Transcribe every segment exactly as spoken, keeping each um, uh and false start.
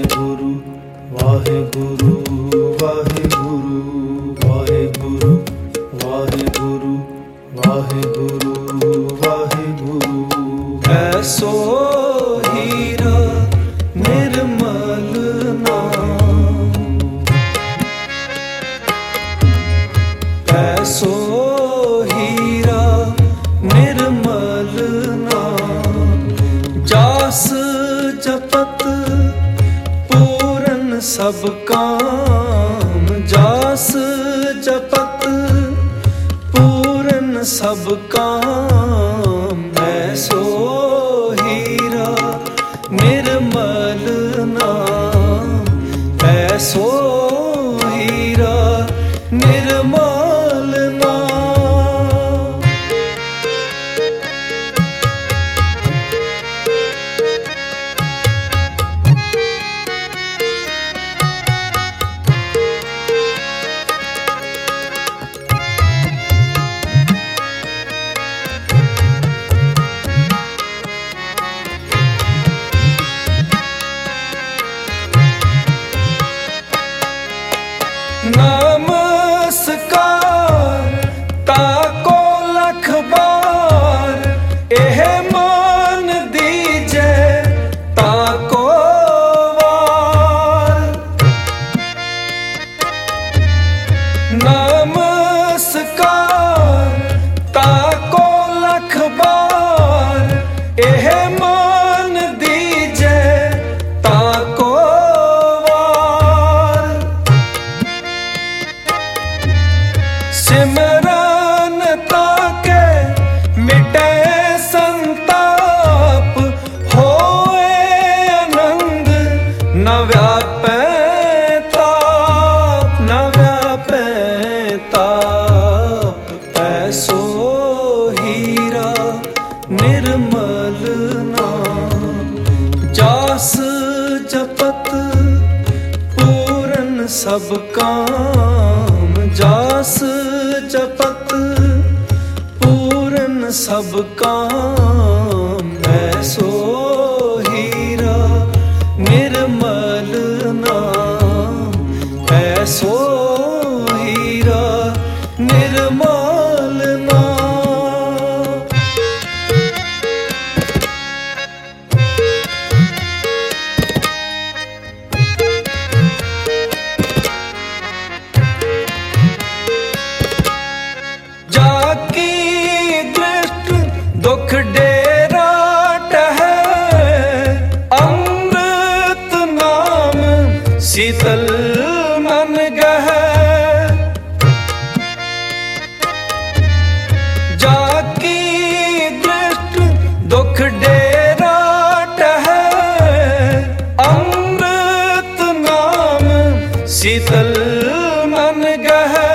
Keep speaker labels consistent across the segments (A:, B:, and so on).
A: वाहेगुरु वाहेगुरु वाहेगुरु वाहेगुरु वाहेगुरु वाहेगुरु वाहेगुरु। ऐसो हीरा निर्मल नाम, ऐसो हीरा निर्मल नाम, जास जपत पूरन सब काम, जास जपत पूरन सब काम। ऐसो हीरा निर्मल नाम, ऐसो हीरा निर्मल नाम। नमस्कार ताको लख बार, एह मान दीजे ताको वार। नमस्कार ताको लख बार, एह मान दीजे ताको वार। सिमरन ताके मिटे संताप, होए आनंद न व्यापे ताप, न व्यापे ताप। ऐसो हीरा निर्मल नाम, जास जपत पूरन सब काम, जास जपत पूरन सब काम। ऐसो हीरा निर्मल नाम, ऐसो हीरा निर्मल नाम। जाकी दृष्ट दुख डेरा टहै, अमृत नाम शीतल मन गहै। जाकी दृष्ट दुख डेरा टहै, अमृत नाम शीतल मन गहै।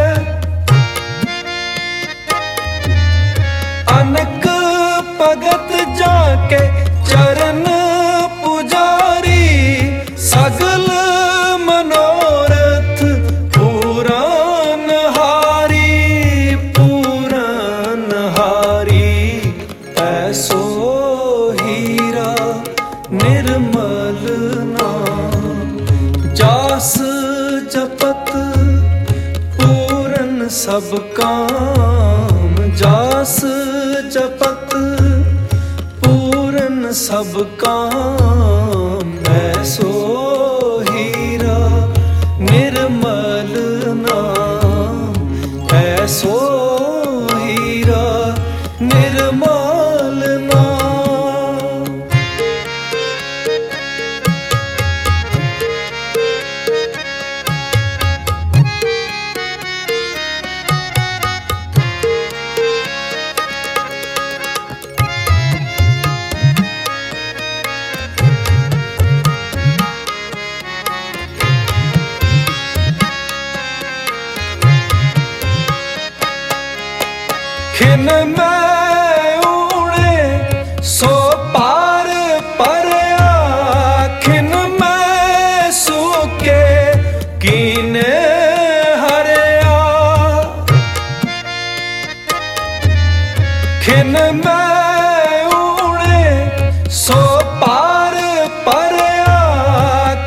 A: अनक भगत जाके चरण पुजारी, सगल मनोरथ पूरन हारी, पूरन हारी। ऐसो हीरा निर्मल नाम, जास जपत पूरन सब काम, जास जपत पूरन सब काम। ऐसो हीरा निर्मल नाम, ऐसो हीरा निर्मल नाम। खिन में उड़े सो पार परया, खिन में सूके कीने हरया। खिन में उड़े सो पार परया,